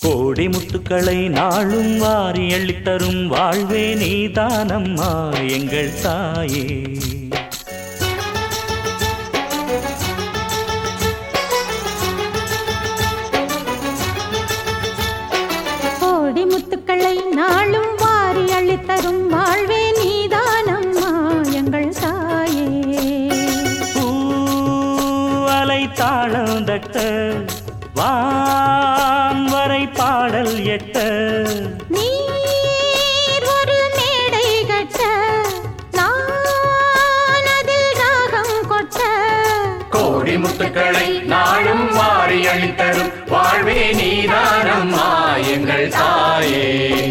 கோடி முத்துக்களை நாளும் வாரி அள்ளித்தரும் வாழ்வே நீதானம்மா எங்கள் தாயே. கோடி முத்துக்களை நாளும் வாரி அள்ளித்தரும் வாழ்வே நீதானம்மா எங்கள் தாயே. பூவலை தாளம் தட்ட வான் வரை பாடல் எட்ட நீர் ஒரு மேடை கட்ட நான் அதில் ராகம் கொட்ட. கோடி முத்துக்களை நாளும் வாரி அளித்தரும் வாழ்வே நீதானம்மா எங்கள் தாயே.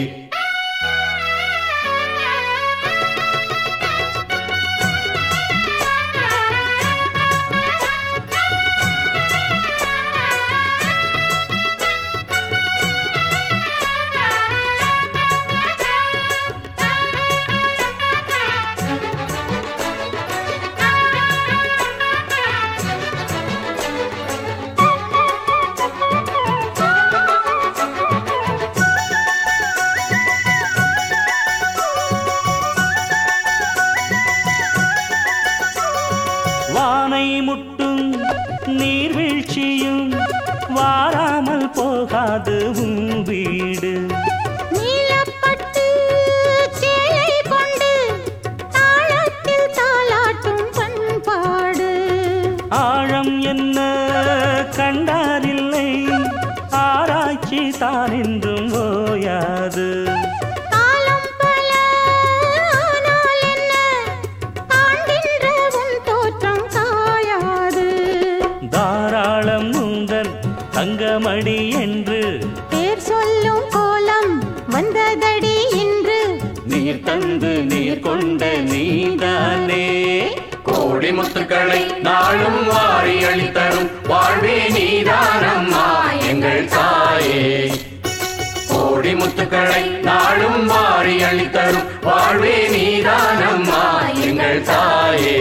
வானை முட்டும் நீர்வீழ்ச்சியும் வாராமல் போகாது உன் வீடு. நீலப்பட்டு சேலை கொண்டு தாளத்தில் தாலாட்டும் பண்பாடு. ஆழம் என்ன கண்டாரில்லை ஆராய்ச்சி தான் என்றும் ஓயாது. காலம் பல ஆனால் என்ன காண்கின்ற உன் தோற்றம் காயாது. தாராளம் உந்தன் தங்கமடி என்று பேர் சொல்லும் கோலம் வந்ததடி இன்று. நீர் தந்து நீர் கொண்ட நீதானே. கோடி முத்துக்களை நாளும் வாரி அளித்தரும் வாழ்வே நீதானம்மா எங்கள் தாயே. கோடி முத்துக்களை நாளும் வாரி அளித்தரும் வாழ்வே நீதானம்மா எங்கள் தாயே.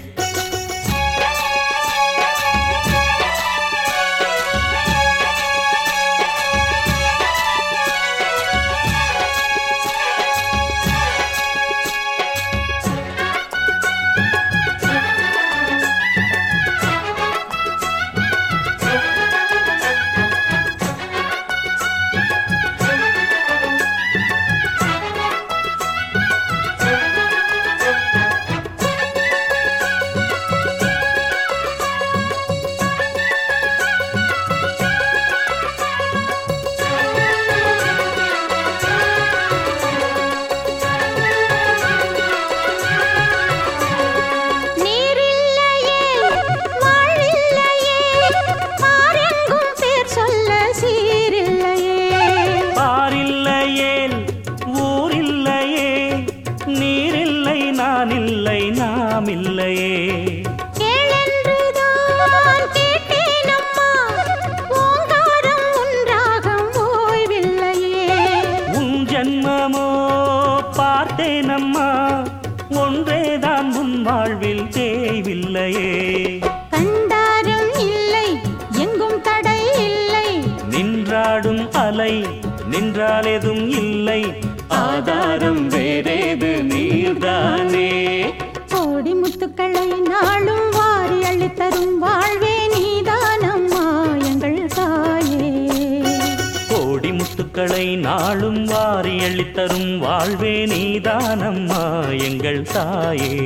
நான் இல்லை நாம் இல்லையே. கேளென்றுதான் கேட்டேனம்மா ஓங்காரம் உன் ராகம் ஓய்வில்லையே. உன் ஜன்மமோ பார்த்தேனம்மா ஒன்றேதான் உன் வாழ்வில் தேய்வில்லையே. கண்டாரும் இல்லை எங்கும் தடை இல்லை நின்றாடும் அலை நின்றால் எதுவும் இல்லை ஆதாரம் வேறேது நீர்தானே. கோடி முத்துக்களை நாளும் வாரி அள்ளித்தரும் வாழ்வே நீதானம்மா எங்கள் தாயே. கோடி முத்துக்களை நாளும் வாரி அள்ளித்தரும் வாழ்வே நீதானம்மா எங்கள் தாயே.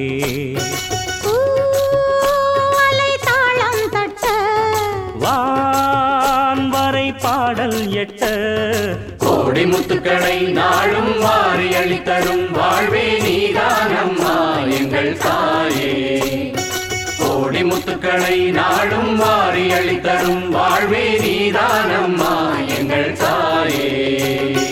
பூவலை தாளம் தட்ட வான் வரை பாடல் எட்ட கோடி முத்துக்களை நாளும் வாரி அளித்தரும் வாழ்வே நீதானம்மா எங்கள் தாயே. கோடி முத்துக்களை நாளும் வாரி அளித்தரும் வாழ்வே நீதானம்மா எங்கள் தாயே.